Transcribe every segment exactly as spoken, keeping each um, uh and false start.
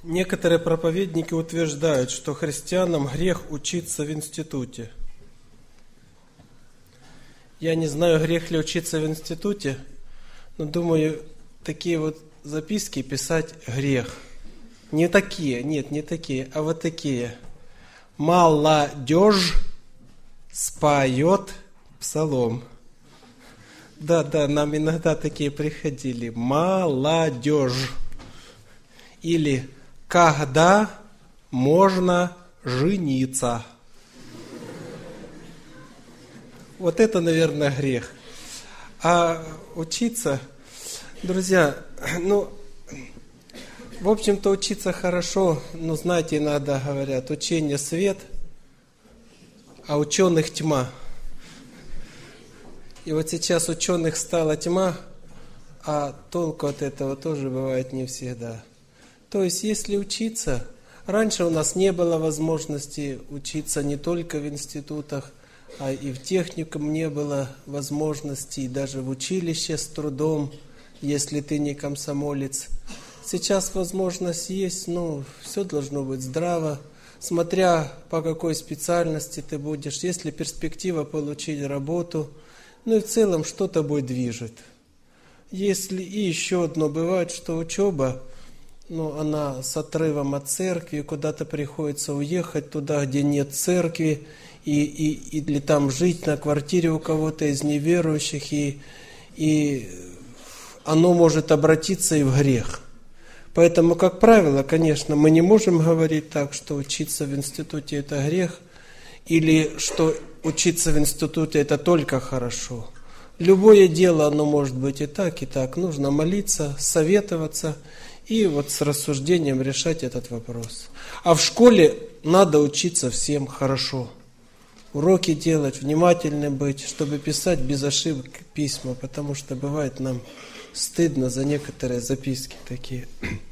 Некоторые проповедники утверждают, что христианам грех учиться в институте. Я не знаю, грех ли учиться в институте, но думаю, такие вот записки писать грех. Не такие, нет, не такие, а вот такие. Молодежь споет псалом. Да, да, нам иногда такие приходили. Молодежь. Или когда можно жениться. Вот это, наверное, грех. А учиться, друзья, ну, в общем-то, учиться хорошо, но, знаете, иногда говорят, учение свет, а ученых тьма. И вот сейчас ученых стала тьма, а толку от этого тоже бывает не всегда. То есть, если учиться, раньше у нас не было возможности учиться не только в институтах, а и в техникум не было возможностей, даже в училище с трудом, если ты не комсомолец. Сейчас возможность есть, но все должно быть здраво, смотря по какой специальности ты будешь, есть ли перспектива получить работу, ну и в целом что-то тобой движет. Если и еще одно бывает, что учеба, ну, она с отрывом от церкви, куда-то приходится уехать туда, где нет церкви, и, и, или там жить на квартире у кого-то из неверующих, и, и оно может обратиться и в грех. Поэтому, как правило, конечно, мы не можем говорить так, что учиться в институте – это грех, или что учиться в институте – это только хорошо. Любое дело, оно может быть и так, и так. Нужно молиться, советоваться и вот с рассуждением решать этот вопрос. А в школе надо учиться всем хорошо. Уроки делать, внимательным быть, чтобы писать без ошибок письма, потому что бывает нам стыдно за некоторые записки такие.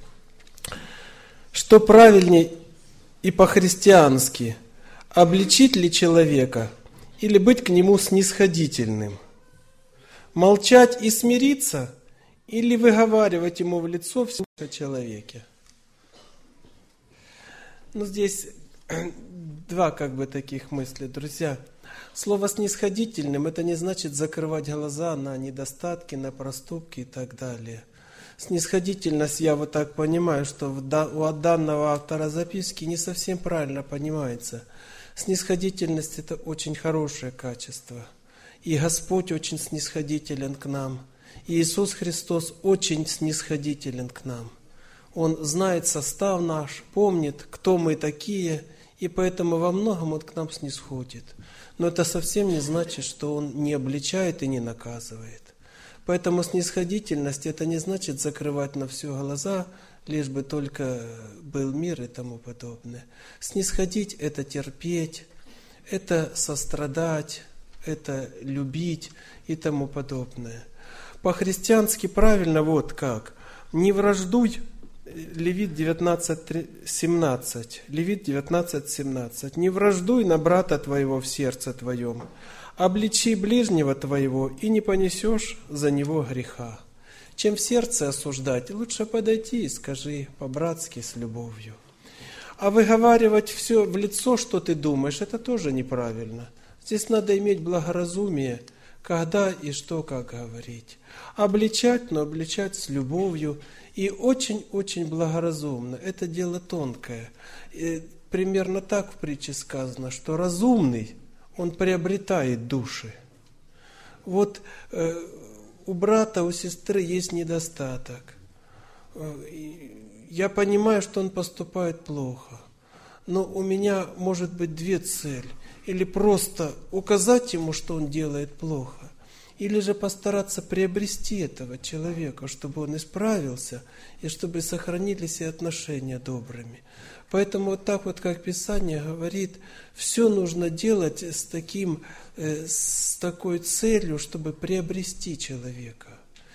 Что правильнее и по-христиански? Обличить ли человека или быть к нему снисходительным? Молчать и смириться или выговаривать ему в лицо все о человеке? Ну, здесь два как бы таких мысли, друзья. Слово «снисходительным» это не значит закрывать глаза на недостатки, на проступки и так далее. Снисходительность, я вот так понимаю, что у данного автора записки не совсем правильно понимается. Снисходительность – это очень хорошее качество. И Господь очень снисходителен к нам. И Иисус Христос очень снисходителен к нам. Он знает состав наш, помнит, кто мы такие, и поэтому во многом Он к нам снисходит. Но это совсем не значит, что Он не обличает и не наказывает. Поэтому снисходительность – это не значит закрывать на все глаза, лишь бы только был мир и тому подобное. Снисходить – это терпеть, это сострадать, это любить и тому подобное. По-христиански правильно вот как. Не враждуй, Левит девятнадцать семнадцать. Левит девятнадцать семнадцать. Не враждуй на брата твоего в сердце твоем, обличи ближнего твоего, и не понесешь за него греха. Чем в сердце осуждать, лучше подойти и скажи по-братски с любовью. А выговаривать все в лицо, что ты думаешь, это тоже неправильно. Здесь надо иметь благоразумие, когда и что, как говорить. Обличать, но обличать с любовью и очень-очень благоразумно. Это дело тонкое. И примерно так в притче сказано, что разумный, он приобретает души. Вот э, у брата, у сестры есть недостаток. Э, я понимаю, что он поступает плохо, но у меня может быть две цели. Или просто указать ему, что он делает плохо, или же постараться приобрести этого человека, чтобы он исправился, и чтобы сохранились и отношения добрыми. Поэтому вот так вот, как Писание говорит, все нужно делать с, таким, э, с такой целью, чтобы приобрести человека.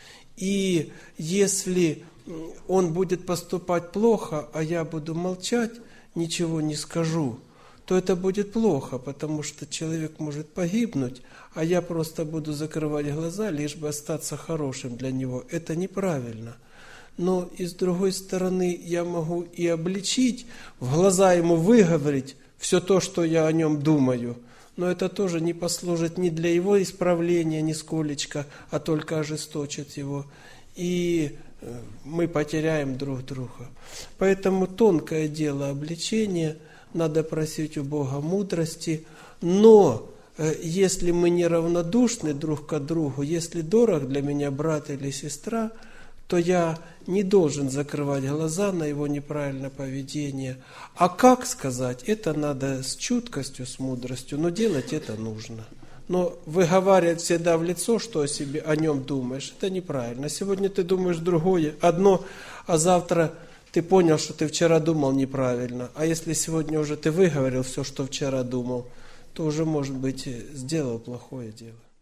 И если он будет поступать плохо, а я буду молчать, ничего не скажу, то это будет плохо, потому что человек может погибнуть, а я просто буду закрывать глаза, лишь бы остаться хорошим для него. Это неправильно. но и с другой стороны я могу и обличить, в глаза ему выговорить все то, что я о нем думаю. Но это тоже не послужит ни для его исправления нисколечко, а только ожесточит его. И мы потеряем друг друга. Поэтому тонкое дело обличения, надо просить у Бога мудрости. Но если мы не равнодушны друг к другу, если дорог для меня брат или сестра, то я не должен закрывать глаза на его неправильное поведение. А как сказать, это надо с чуткостью, с мудростью, но делать это нужно. Но выговаривать всегда в лицо, что о себе, о нем думаешь, это неправильно. Сегодня ты думаешь другое, одно, а завтра ты понял, что ты вчера думал неправильно. А если сегодня уже ты выговорил все, что вчера думал, то уже, может быть, сделал плохое дело.